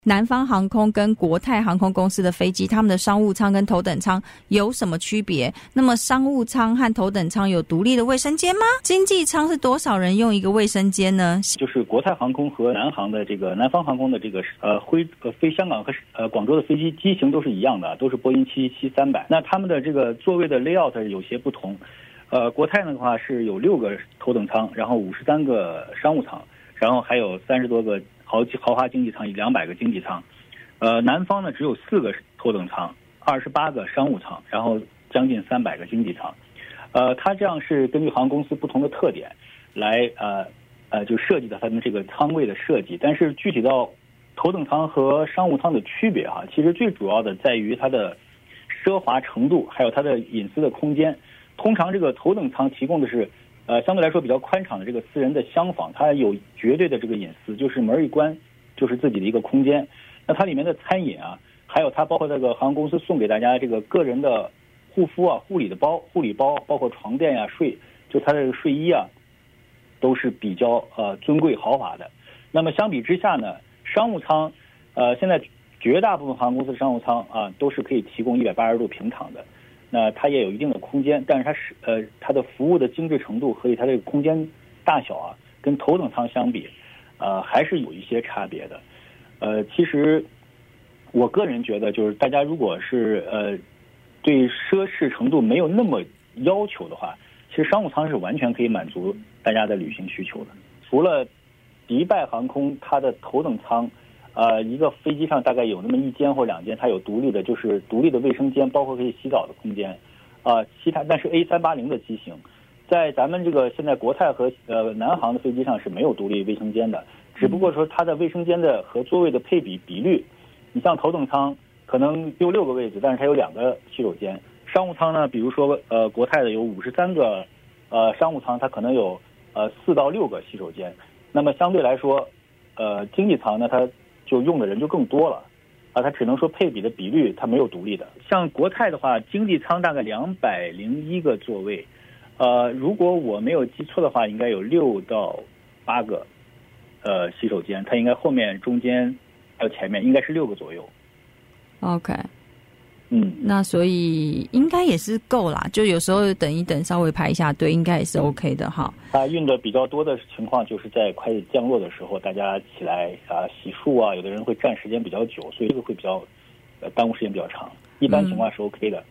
南方航空跟国泰航空公司的飞机，他们的商务舱跟头等舱有什么区别？那么商务舱和头等舱有独立的卫生间吗？经济舱是多少人用一个卫生间呢？ 就是国泰航空和南航的这个南方航空的这个飞香港和广州的飞机机型都是一样的，都是波音777-300。那他们的这个座位的 layout 有些不同。国泰的话是有6个头等舱，然后53个商务舱，然后还有30多个豪华经济舱，200个经济舱。南方呢只有4个头等舱，28个商务舱，然后将近300个经济舱。它这样是根据航空公司不同的特点来就设计的他们这个舱位的设计。但是具体到头等舱和商务舱的区别其实最主要的在于它的奢华程度，还有它的隐私的空间。通常这个头等舱提供的是相对来说比较宽敞的这个私人的厢房，它有绝对的这个隐私，就是门一关就是自己的一个空间。那它里面的餐饮还有它包括这个航空公司送给大家这个个人的护肤护理包，包括床垫就它的睡衣都是比较尊贵豪华的。那么相比之下呢，商务舱现在绝大部分航空公司的商务舱都是可以提供180度平躺的。那它也有一定的空间，但是它的服务的精致程度和它这个空间大小跟头等舱相比，还是有一些差别的。其实我个人觉得，就是大家如果是对奢侈程度没有那么要求的话，其实商务舱是完全可以满足大家的旅行需求的。除了迪拜航空它的头等舱。一个飞机上大概有那么1间或2间，它有独立的卫生间，包括可以洗澡的空间。其他但是 A380的机型，在咱们这个现在国泰和南航的飞机上是没有独立卫生间的，只不过说它的卫生间的和座位的配比率，你像头等舱可能有6个位置，但是它有2个洗手间。商务舱呢，比如说国泰的有53个商务舱，它可能有4到6个洗手间。那么相对来说，经济舱呢，它就用的人就更多了它只能说配比的比率它没有独立的。像国泰的话，经济舱大概201个座位，如果我没有记错的话，应该有6到8个洗手间，它应该后面中间还有前面应该是6个左右。 OK，那所以应该也是够啦，就有时候等一等稍微排一下队应该也是 OK 的哈。 它运的比较多的情况就是在快降落的时候，大家起来洗漱有的人会站时间比较久，所以这个会比较耽误时间比较长。一般情况是 OK 的。